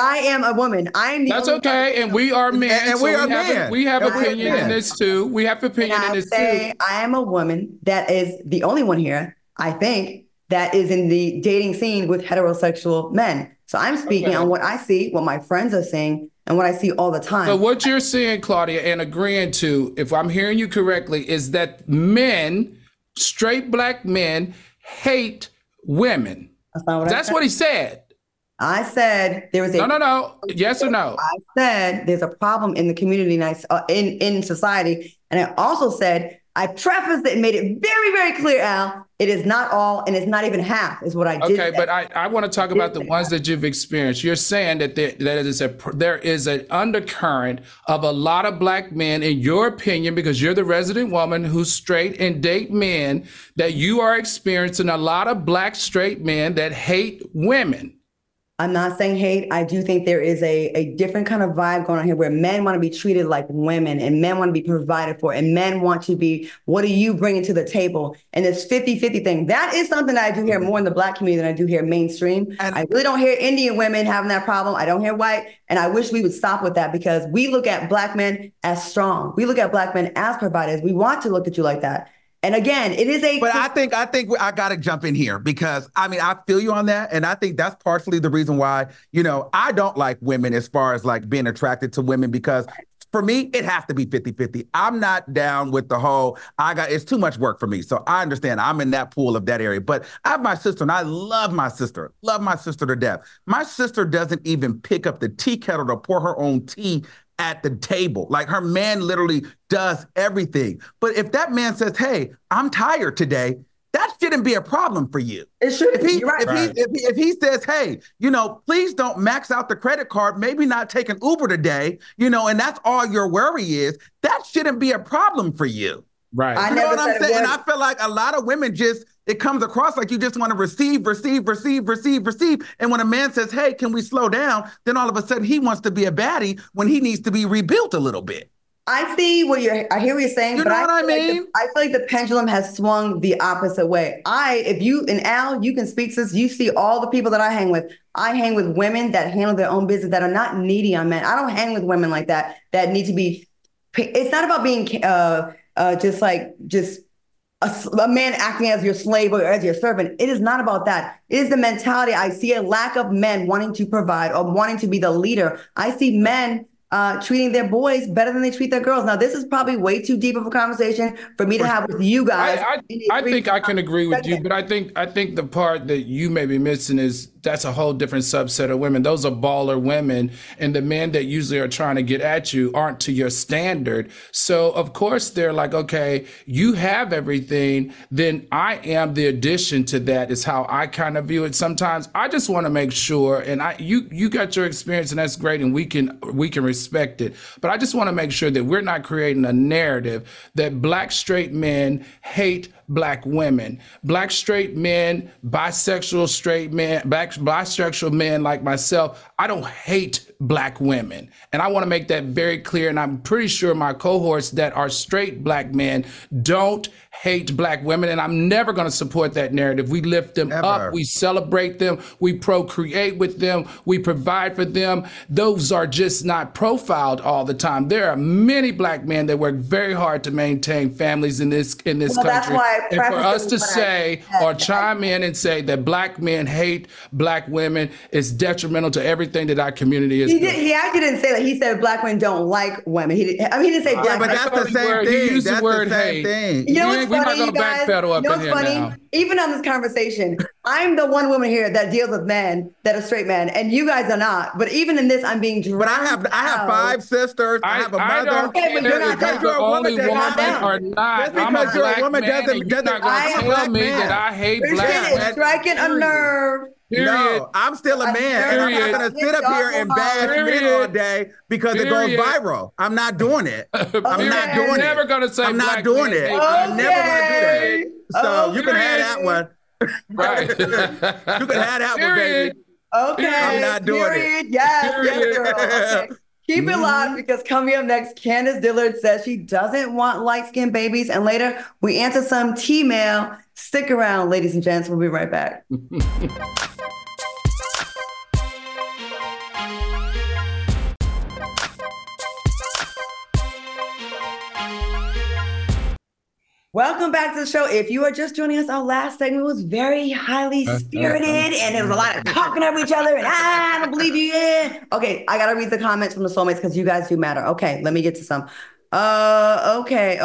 [SPEAKER 2] That's okay. And we are men.
[SPEAKER 3] And we are men.
[SPEAKER 2] We have opinion in this too. We have opinion in this too.
[SPEAKER 1] I am a woman that is the only one here, I think, that is in the dating scene with heterosexual men. So I'm speaking on what I see, what my friends are saying, and what I see all the time.
[SPEAKER 2] So what you're seeing, Claudia, and agreeing to, if I'm hearing you correctly, is that men, straight Black men, hate women. That's what he said.
[SPEAKER 1] I said there was a...
[SPEAKER 2] No. Yes or no?
[SPEAKER 1] I said there's a problem in the community, in society. And I also said, I prefaced it and made it very, very clear, Al, it is not all, and it's not even half, is what I did.
[SPEAKER 2] Okay, but I want to talk about the ones that you've experienced. You're saying that there is an undercurrent of a lot of Black men, in your opinion, because you're the resident woman who's straight and date men, that you are experiencing a lot of Black straight men that hate women.
[SPEAKER 1] I'm not saying hate. I do think there is a different kind of vibe going on here, where men want to be treated like women, and men want to be provided for, and men want to be, what do you bring to the table? And this 50-50 thing, that is something that I do hear more in the Black community than I do here mainstream. And I really don't hear Indian women having that problem. I don't hear white. And I wish we would stop with that, because we look at Black men as strong. We look at Black men as providers. We want to look at you like that. And again, it is a...
[SPEAKER 3] But I think I got to jump in here, because, I feel you on that. And I think that's partially the reason why, I don't like women as far as like being attracted to women, because for me, it has to be 50-50. I'm not down with the whole, it's too much work for me. So I understand I'm in that pool of that area. But I have my sister, and I love my sister to death. My sister doesn't even pick up the tea kettle to pour her own tea at the table. Like, her man literally does everything. But if that man says, hey, I'm tired today, that shouldn't be a problem for you.
[SPEAKER 1] It should.
[SPEAKER 3] If he says, hey, please don't max out the credit card, maybe not take an Uber today, and that's all your worry is, that shouldn't be a problem for you.
[SPEAKER 2] Right.
[SPEAKER 3] You know what I'm saying? And I feel like a lot of women it comes across like you just want to receive. And when a man says, hey, can we slow down? Then all of a sudden he wants to be a baddie when he needs to be rebuilt a little bit.
[SPEAKER 1] I see I hear what you're saying,
[SPEAKER 3] You
[SPEAKER 1] but
[SPEAKER 3] know what I mean?
[SPEAKER 1] I feel like the pendulum has swung the opposite way. If you and Al, you can speak to this, you see all the people that I hang with. I hang with women that handle their own business that are not needy on men. I don't hang with women like that need to be. It's not about being just a man acting as your slave or as your servant. It is not about that. It is the mentality. I see a lack of men wanting to provide or wanting to be the leader. I see men treating their boys better than they treat their girls. Now, this is probably way too deep of a conversation for me to have with you guys.
[SPEAKER 2] I think I can agree with you, but I think the part that you may be missing is that's a whole different subset of women. Those are baller women, and the men that usually are trying to get at you aren't to your standard. So of course they're like, okay, you have everything, then I am the addition to that is how I kind of view it. Sometimes I just want to make sure, and you got your experience and that's great, and we can respect it. But I just want to make sure that we're not creating a narrative that Black straight men hate Black women. Black straight men, bisexual straight men, bisexual men like myself, I don't hate Black women. And I want to make that very clear. And I'm pretty sure my cohorts that are straight Black men don't hate Black women. And I'm never going to support that narrative. We lift them up. We celebrate them. We procreate with them. We provide for them. Those are just not profiled all the time. There are many Black men that work very hard to maintain families in this country.
[SPEAKER 1] That's why
[SPEAKER 2] and for us to say or chime in and say that Black men hate Black women is detrimental to everything that our community is doing.
[SPEAKER 1] He actually didn't say that. He said Black men don't like women. He didn't say Black.
[SPEAKER 3] Yeah, but that's the same thing.
[SPEAKER 2] He used
[SPEAKER 3] that's
[SPEAKER 2] the word
[SPEAKER 3] the same
[SPEAKER 2] hate.
[SPEAKER 3] thing.
[SPEAKER 1] You know what's
[SPEAKER 2] We're
[SPEAKER 1] funny,
[SPEAKER 2] not going to backpedal up in here now.
[SPEAKER 1] Even on this conversation, I'm the one woman here that deals with men that are straight men, and you guys are not. But even in this, I'm being dragged.
[SPEAKER 3] But I have 5 sisters. I have a mother.
[SPEAKER 2] I don't care if you're the only woman or not.
[SPEAKER 3] Just because you're a woman doesn't
[SPEAKER 2] you're not going to tell me that I hate Black men.
[SPEAKER 1] Striking a nerve.
[SPEAKER 2] Period.
[SPEAKER 3] No, I'm still a man. And I'm not going to sit up here and bash men all day because it goes viral. I'm not doing it. I'm not doing it.
[SPEAKER 2] Never going to say
[SPEAKER 3] I'm not doing it. I'm never going to do that. So you can have that one.
[SPEAKER 2] Right.
[SPEAKER 3] You can have that one, baby.
[SPEAKER 1] Okay.
[SPEAKER 3] I'm not doing it.
[SPEAKER 1] Yes, girl. Okay. Keep it live because coming up next, Candace Dillard says she doesn't want light-skinned babies. And later, we answer some T-mail. Stick around, ladies and gents. We'll be right back. Welcome back to the show. If you are just joining us, our last segment was very highly spirited and there was a lot of talking over each other and I don't believe you. Okay, I got to read the comments from the soulmates because you guys do matter. Okay, let me get to some. Okay.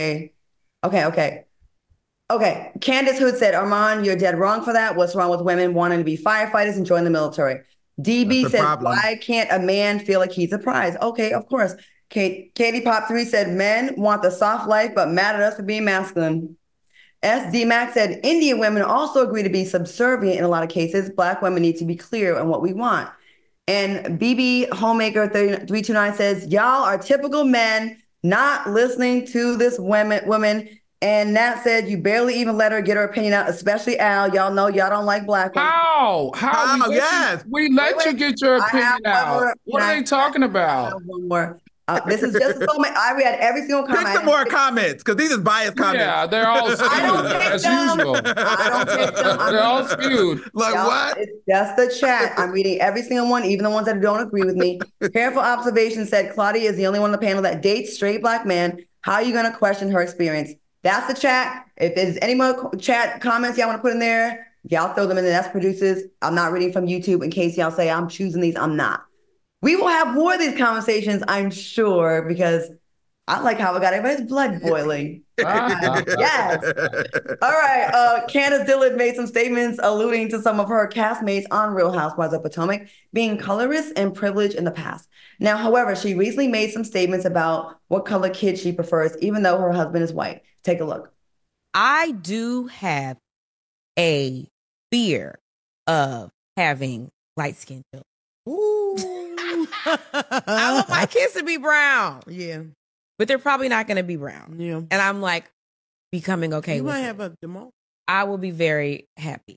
[SPEAKER 1] Candace Hood said, Armand, you're dead wrong for that. What's wrong with women wanting to be firefighters and join the military? DB said, why can't a man feel like he's a prize? Okay, of course. Katie Pop 3 said, men want the soft life, but mad at us for being masculine. SD Max said, Indian women also agree to be subservient in a lot of cases. Black women need to be clear on what we want. And BB Homemaker 329 says, y'all are typical men not listening to this woman. And Nat said, you barely even let her get her opinion out, especially Al. Y'all know y'all don't like Black women.
[SPEAKER 2] How?
[SPEAKER 3] Yes.
[SPEAKER 2] We let you get your opinion out. What are they talking about?
[SPEAKER 1] One more. This is just a moment. I read every single comment.
[SPEAKER 3] Pick some more comments, because these are biased comments.
[SPEAKER 2] Yeah, they're all skewed, as usual.
[SPEAKER 1] I don't take them.
[SPEAKER 2] They're all skewed.
[SPEAKER 3] Like what?
[SPEAKER 1] It's just the chat. I'm reading every single one, even the ones that don't agree with me. Careful observation said, Claudia is the only one on the panel that dates straight Black men. How are you going to question her experience? That's the chat. If there's any more chat comments y'all want to put in there, y'all throw them in there. That's producers. I'm not reading from YouTube in case y'all say I'm choosing these. I'm not. We will have more of these conversations, I'm sure, because I like how it got everybody's blood boiling. Yes. All right. Candace Dillard made some statements alluding to some of her castmates on Real Housewives of Potomac being colorist and privileged in the past. Now, however, she recently made some statements about what color kid she prefers, even though her husband is white. Take a look.
[SPEAKER 8] I do have a fear of having light-skinned children. Ooh. I want my kids to be brown.
[SPEAKER 9] Yeah.
[SPEAKER 8] But they're probably not going to be brown.
[SPEAKER 9] Yeah.
[SPEAKER 8] And I'm like becoming okay with it.
[SPEAKER 9] You might have a demo.
[SPEAKER 8] I will be very happy.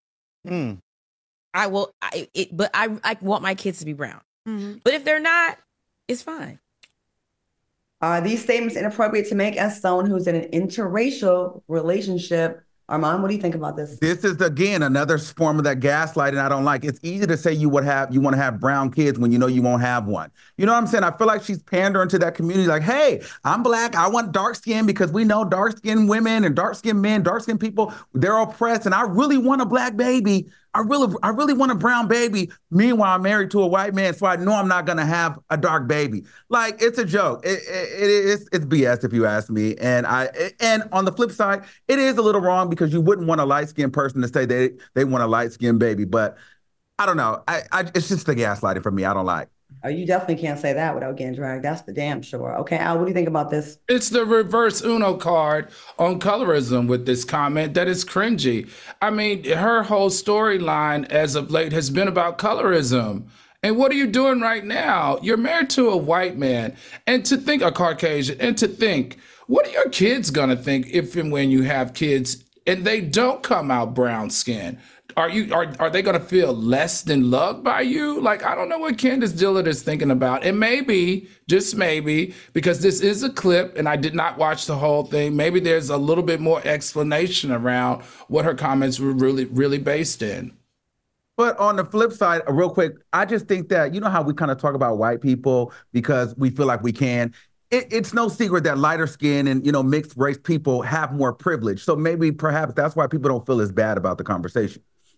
[SPEAKER 8] I will, but I want my kids to be brown. Mm-hmm. But if they're not, it's fine.
[SPEAKER 1] Are these statements inappropriate to make as someone who's in an interracial relationship? Armand, what do you think about this?
[SPEAKER 3] This is again another form of that gaslighting I don't like. It's easy to say you want to have brown kids when you know you won't have one. You know what I'm saying? I feel like she's pandering to that community, like, hey, I'm black, I want dark skin because we know dark skinned women and dark skinned men, dark skinned people, they're oppressed, and I really want a black baby. I really want a brown baby. Meanwhile, I'm married to a white man, so I know I'm not gonna have a dark baby. Like, it's a joke. It's BS if you ask me. And on the flip side, it is a little wrong because you wouldn't want a light skinned person to say they want a light skinned baby. But I don't know. It's just the gaslighting for me. I don't like.
[SPEAKER 1] Oh, you definitely can't say that without getting dragged. That's for damn sure. Okay, Al, what do you think about this?
[SPEAKER 2] It's the reverse Uno card on colorism with this comment that is cringy. I mean, her whole storyline as of late has been about colorism. And what are you doing right now? You're married to a white man, and to think a Caucasian, and to think, what are your kids gonna think if and when you have kids and they don't come out brown skinned? Are they going to feel less than loved by you? Like, I don't know what Candace Dillard is thinking about. And maybe, just maybe, because this is a clip and I did not watch the whole thing, maybe there's a little bit more explanation around what her comments were really based in.
[SPEAKER 3] But on the flip side, real quick, I just think that, you know how we kind of talk about white people because we feel like we can. It's no secret that lighter skin and, mixed race people have more privilege. So perhaps that's why people don't feel as bad about the conversation.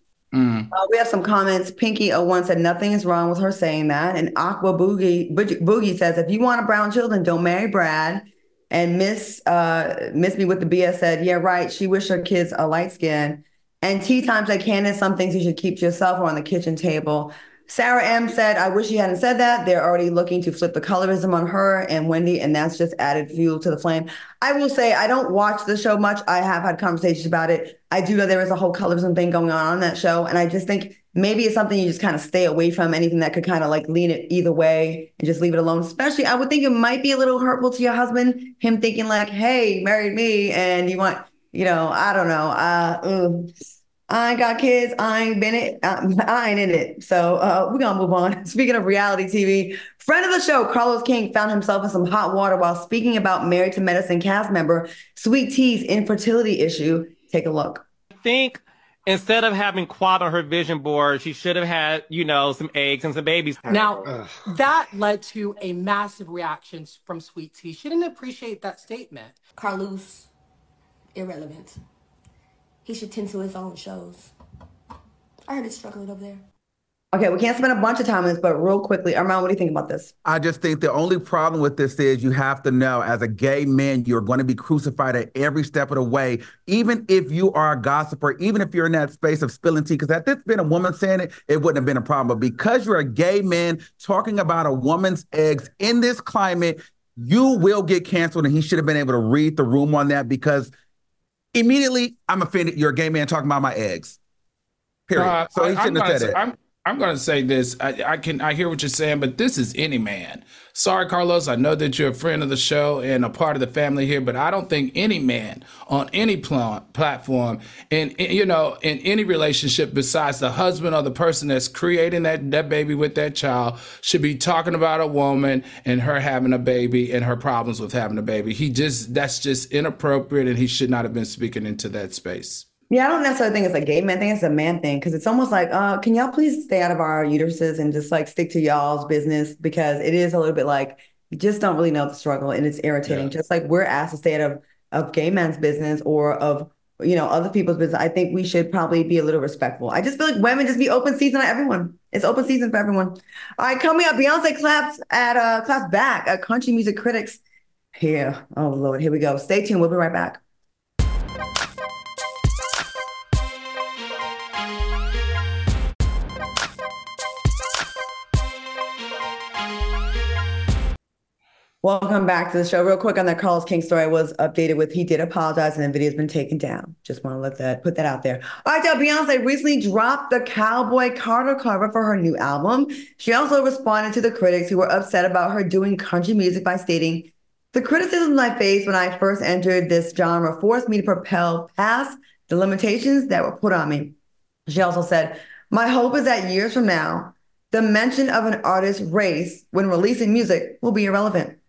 [SPEAKER 1] We have some comments. Pinky01 said nothing is wrong with her saying that. And Aqua Boogie says, if you want a brown children, don't marry Brad. And Miss Me with the BS said, yeah, right. She wish her kids are light skinned. And Tea Time said, Candace, some things you should keep to yourself or on the kitchen table. Sarah M said, I wish you hadn't said that. They're already looking to flip the colorism on her and Wendy, and that's just added fuel to the flame. I will say I don't watch the show much. I have had conversations about it. I do know there is a whole colorism thing going on that show. And I just think maybe it's something you just kind of stay away from, anything that could kind of like lean it either way and just leave it alone. Especially, I would think it might be a little hurtful to your husband, him thinking like, hey, married me and you want, I don't know. I ain't got kids. I ain't in it. So we're going to move on. Speaking of reality TV, friend of the show, Carlos King, found himself in some hot water while speaking about Married to Medicine cast member Sweet T's infertility issue. Take a look.
[SPEAKER 9] I think instead of having quad on her vision board, she should have had, some eggs and some babies.
[SPEAKER 10] Now, that led to a massive reaction from Sweet T. She didn't appreciate that statement.
[SPEAKER 11] Carlos, irrelevant. He should tend to his own shows. I heard he's struggling over there.
[SPEAKER 1] Okay, we can't spend a bunch of time on this, but real quickly, Armand, what do you think about this?
[SPEAKER 3] I just think the only problem with this is you have to know, as a gay man, you're going to be crucified at every step of the way, even if you are a gossiper, even if you're in that space of spilling tea. Because had this been a woman saying it, it wouldn't have been a problem. But because you're a gay man talking about a woman's eggs in this climate, you will get canceled. And he should have been able to read the room on that, because immediately, I'm offended. You're a gay man talking about my eggs. Period. So he shouldn't have said it.
[SPEAKER 2] I'm going to say this. I hear what you're saying, but this is any man. Sorry, Carlos. I know that you're a friend of the show and a part of the family here, but I don't think any man on any platform in any relationship besides the husband or the person that's creating that baby with that child should be talking about a woman and her having a baby and her problems with having a baby. That's just inappropriate, and he should not have been speaking into that space.
[SPEAKER 1] Yeah, I don't necessarily think it's a gay man thing. It's a man thing, because it's almost like, can y'all please stay out of our uteruses and just like stick to y'all's business, because it is a little bit like you just don't really know the struggle, and it's irritating. Yeah. Just like we're asked to stay out of gay men's business or of other people's business. I think we should probably be a little respectful. I just feel like women just be open season on everyone. It's open season for everyone. All right, coming up, Beyonce claps back at country music critics. Here, oh Lord, here we go. Stay tuned. We'll be right back. Welcome back to the show. Real quick on that Carlos King story, I was updated with he did apologize and the video's been taken down. Just want to put that out there. All right, now Beyonce recently dropped the Cowboy Carter cover for her new album. She also responded to the critics who were upset about her doing country music by stating, the criticisms I faced when I first entered this genre forced me to propel past the limitations that were put on me. She also said, my hope is that years from now, the mention of an artist's race when releasing music will be irrelevant.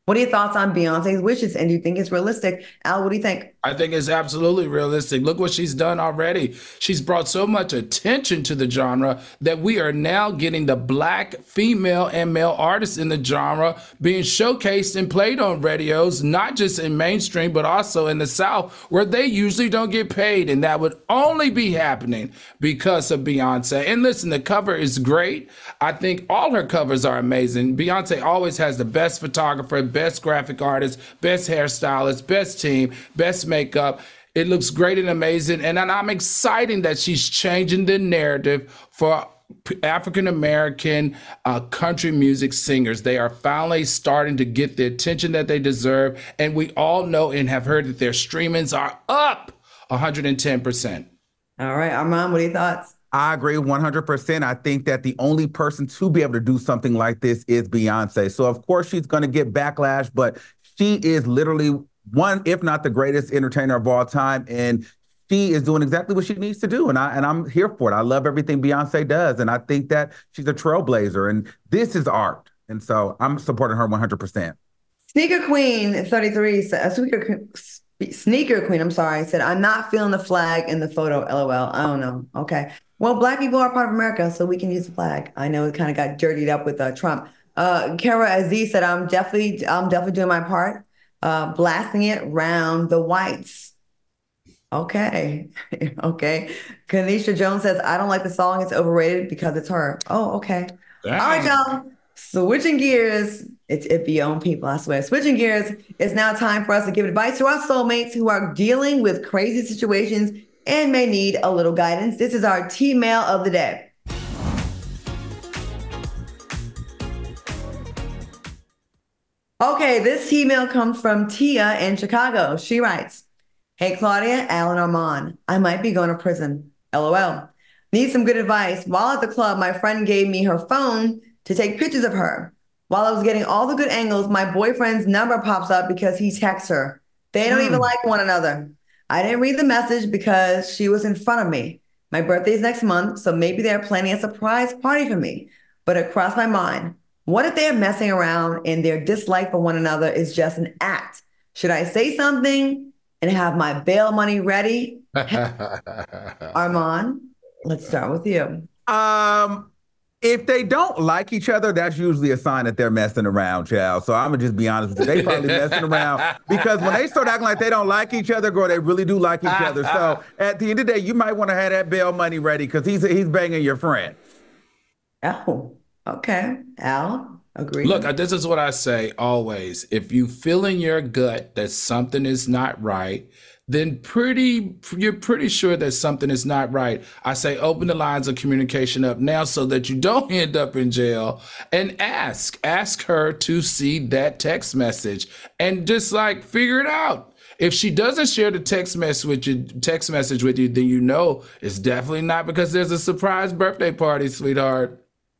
[SPEAKER 1] What are your thoughts on Beyonce's wishes? And do you think it's realistic? Al, what do you think?
[SPEAKER 2] I think it's absolutely realistic. Look what she's done already. She's brought so much attention to the genre that we are now getting the Black, female, and male artists in the genre being showcased and played on radios, not just in mainstream, but also in the South, where they usually don't get paid. And that would only be happening because of Beyonce. And listen, the cover is great. I think all her covers are amazing. Beyonce always has the best photographer, best graphic artist, best hairstylist, best team, best makeup. It looks great and amazing. And I'm excited that she's changing the narrative for African-American country music singers. They are finally starting to get the attention that they deserve. And we all know and have heard that their streamings are up 110%.
[SPEAKER 1] All right, Armand, what are your thoughts?
[SPEAKER 3] I agree 100%. I think that the only person to be able to do something like this is Beyonce. So, of course, she's going to get backlash, but she is literally one, if not the greatest entertainer of all time. And she is doing exactly what she needs to do. And I'm here for it. I love everything Beyonce does. And I think that she's a trailblazer. And this is art. And so I'm supporting her 100%.
[SPEAKER 1] Sneaker Queen 33, Sneaker Queen, I'm sorry, said, I'm not feeling the flag in the photo, LOL. I don't know. Okay. Well, Black people are part of America, so we can use the flag. I know it kind of got dirtied up with Trump. Kara Aziz said, I'm definitely doing my part, blasting it round the whites. Okay. Okay. Kanisha Jones says, I don't like the song. It's overrated because it's her. Oh, okay. Damn. All right, y'all. Switching gears. It be your own people, I swear. Switching gears, it's now time for us to give advice to our soulmates who are dealing with crazy situations and may need a little guidance. This is our T-Mail of the day. Okay, this email comes from Tia in Chicago. She writes, hey, Claudia, Alan, Armand, I might be going to prison. LOL. Need some good advice. While at the club, my friend gave me her phone to take pictures of her. While I was getting all the good angles, my boyfriend's number pops up because he texts her. They don't even like one another. I didn't read the message because she was in front of me. My birthday's next month, so maybe they're planning a surprise party for me. But it crossed my mind. What if they're messing around and their dislike for one another is just an act? Should I say something and have my bail money ready? Armand, let's start with you.
[SPEAKER 3] If they don't like each other, that's usually a sign that they're messing around, child. So I'm going to just be honest with you. They probably messing around because when they start acting like they don't like each other, girl, they really do like each other. So at the end of the day, you might want to have that bail money ready because he's banging your friend.
[SPEAKER 1] Oh, okay. Al, agree.
[SPEAKER 2] Look, this is what I say always. If you feel in your gut that something is not right, then you're pretty sure that something is not right. I say open the lines of communication up now so that you don't end up in jail, and ask her to see that text message and just like figure it out. If she doesn't share the text message with you, then you know it's definitely not because there's a surprise birthday party, sweetheart.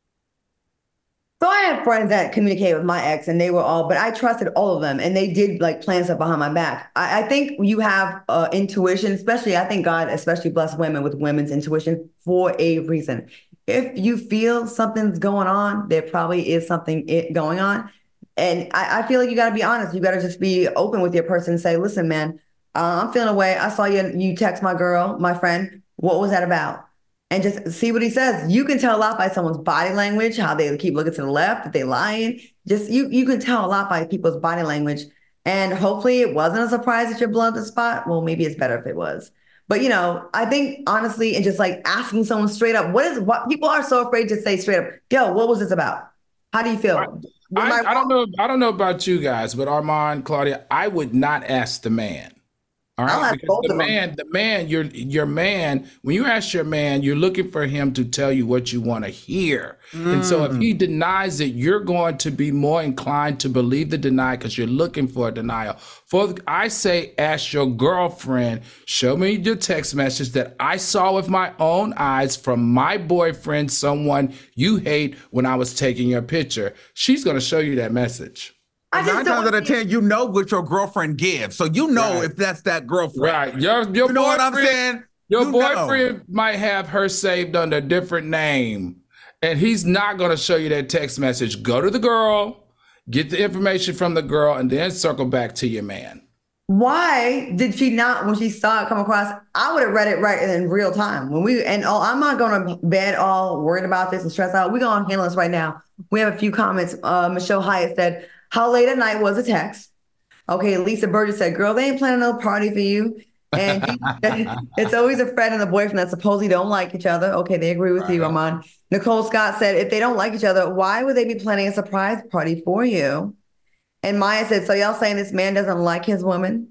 [SPEAKER 1] So I have friends that communicate with my ex and they were all, but I trusted all of them and they did like plan stuff behind my back. I think you have intuition, especially, I think God especially bless women with women's intuition for a reason. If you feel something's going on, there probably is something going on. And I feel like you got to be honest. You got to just be open with your person and say, listen, man, I'm feeling away. I saw you text my girl, my friend. What was that about? And just see what he says. You can tell a lot by someone's body language, how they keep looking to the left, if they lying. Just you can tell a lot by people's body language. And hopefully it wasn't a surprise that you're blown up the spot. Well, maybe it's better if it was. But I think honestly, and just like asking someone straight up, what people are so afraid to say straight up, yo, what was this about? How do you feel?
[SPEAKER 2] I don't know about you guys, but Armand, Claudia, I would not ask the man. All right, because the man, your man, when you ask your man, you're looking for him to tell you what you want to hear. And so if he denies it, you're going to be more inclined to believe the denial because you're looking for a denial. I say, ask your girlfriend, show me the text message that I saw with my own eyes from my boyfriend, someone you hate, when I was taking your picture. She's going to show you that message.
[SPEAKER 3] 9 times out of 10, you know what your girlfriend gives. So you know if that's that girlfriend.
[SPEAKER 2] Right. Your
[SPEAKER 3] you know what I'm saying?
[SPEAKER 2] Your boyfriend might have her saved under a different name. And he's not going to show you that text message. Go to the girl. get the information from the girl, and then circle back to your man.
[SPEAKER 1] Why did she not, when she saw it come across, I would have read it right in real time. I'm not going to bed all worried about this and stressed out. We're going to handle this right now. We have a few comments. Michelle Hyatt said, how late at night was a text? Okay, Lisa Burgess said, girl, they ain't planning no party for you. And it's always a friend and a boyfriend that supposedly don't like each other. Okay, they agree with you, Armand. Nicole Scott said, if they don't like each other, why would they be planning a surprise party for you? And Maya said, so y'all saying this man doesn't like his woman?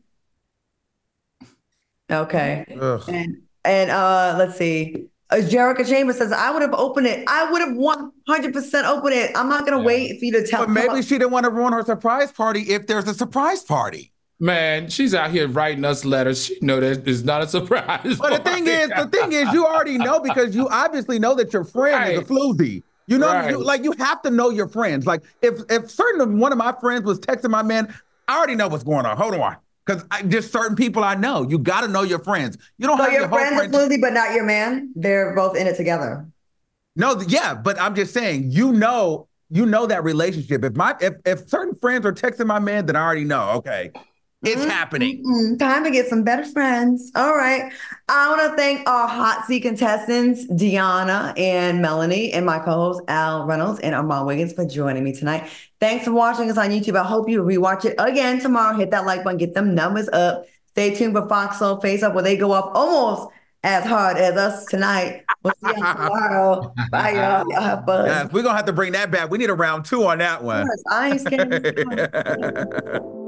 [SPEAKER 1] Okay. And let's see. Jerica Chambers says, I would have opened it. I would have 100% opened it. I'm not going to wait for you to tell me.
[SPEAKER 3] But maybe she didn't want to ruin her surprise party if there's a surprise party.
[SPEAKER 2] Man, she's out here writing us letters. She know that it's not a surprise.
[SPEAKER 3] But the thing is, you already know, because you obviously know that your friend is a floozy. You know, you have to know your friends. Like if one of my friends was texting my man, I already know what's going on. Hold on. Because just certain people I know. You got to know your friends. You don't have
[SPEAKER 1] your friends are floozy, but not your man. They're both in it together.
[SPEAKER 3] No, yeah, but I'm just saying, you know that relationship. If certain friends are texting my man, then I already know. Okay. It's happening.
[SPEAKER 1] Time to get some better friends. All right. I want to thank our hot seat contestants, Deanna and Melanie, and my co-host, Al Reynolds and Armand Wiggins, for joining me tonight. Thanks for watching us on YouTube. I hope you rewatch it again tomorrow. Hit that like button, get them numbers up. Stay tuned for Fox Soul Face Up, where they go up almost as hard as us tonight. We'll see you tomorrow. Bye, y'all. Y'all have fun.
[SPEAKER 3] Yes, we're going to have to bring that back. We need a round 2 on that one.
[SPEAKER 1] Yes, I ain't scared.